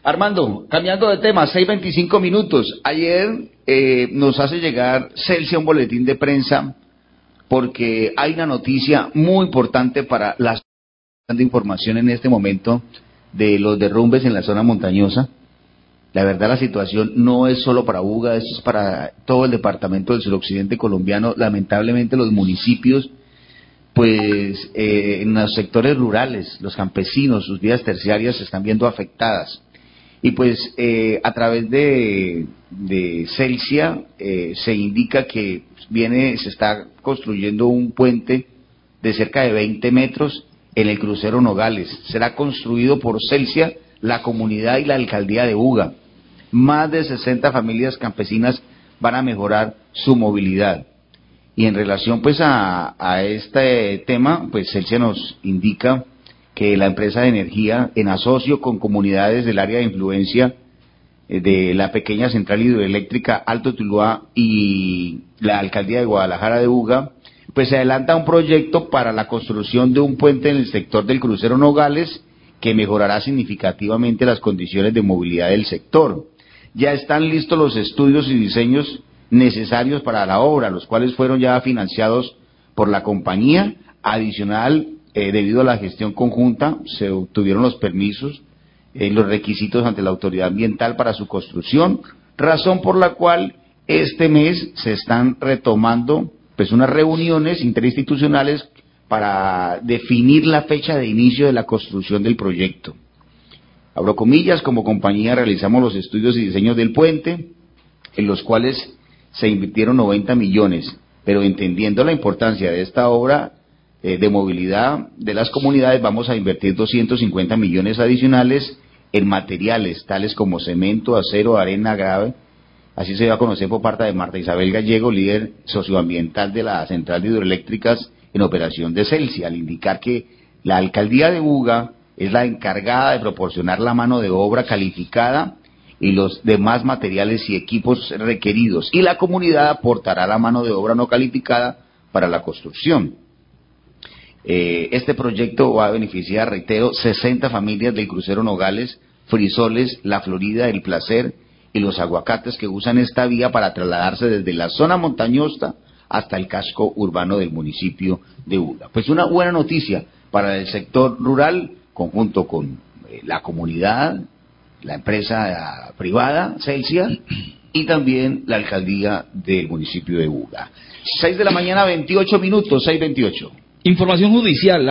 Armando, cambiando de tema, 6:25 minutos. Ayer nos hace llegar Celsia un boletín de prensa porque hay una noticia muy importante para la de información en este momento de los derrumbes en la zona montañosa. La verdad, la situación no es solo para Buga, es para todo el departamento del suroccidente colombiano. Lamentablemente los municipios, pues en los sectores rurales, los campesinos, sus vías terciarias se están viendo afectadas. Y pues a través de Celsia se indica que se está construyendo un puente de cerca de 20 metros en el crucero Nogales. Será construido por Celsia, la comunidad y la alcaldía de Buga. Más de 60 familias campesinas van a mejorar su movilidad. Y en relación pues a este tema, pues Celsia nos indica que la empresa de energía, en asocio con comunidades del área de influencia de la pequeña central hidroeléctrica Alto Tuluá y la alcaldía de Guadalajara de Buga, pues se adelanta un proyecto para la construcción de un puente en el sector del crucero Nogales que mejorará significativamente las condiciones de movilidad del sector. Ya están listos los estudios y diseños necesarios para la obra, los cuales fueron ya financiados por la compañía. Adicional, debido a la gestión conjunta, se obtuvieron los permisos, los requisitos ante la autoridad ambiental para su construcción, razón por la cual este mes se están retomando pues unas reuniones interinstitucionales para definir la fecha de inicio de la construcción del proyecto. Abro comillas, como compañía realizamos los estudios y diseños del puente, en los cuales se invirtieron 90 millones, pero entendiendo la importancia de esta obra de movilidad de las comunidades, vamos a invertir 250 millones adicionales en materiales, tales como cemento, acero, arena grave. Así se dio a conocer por parte de Marta Isabel Gallego, líder socioambiental de la Central de Hidroeléctricas en operación de Celsia, al indicar que la alcaldía de Buga es la encargada de proporcionar la mano de obra calificada y los demás materiales y equipos requeridos, y la comunidad aportará la mano de obra no calificada para la construcción. Este proyecto va a beneficiar, reitero, 60 familias del crucero Nogales, Frisoles, La Florida, El Placer y Los Aguacates, que usan esta vía para trasladarse desde la zona montañosa hasta el casco urbano del municipio de Buga. Pues una buena noticia para el sector rural, conjunto con la comunidad, la empresa privada, Celsia, y también la alcaldía del municipio de Buga. 6 de la mañana, 28 minutos, 6:28. Información judicial.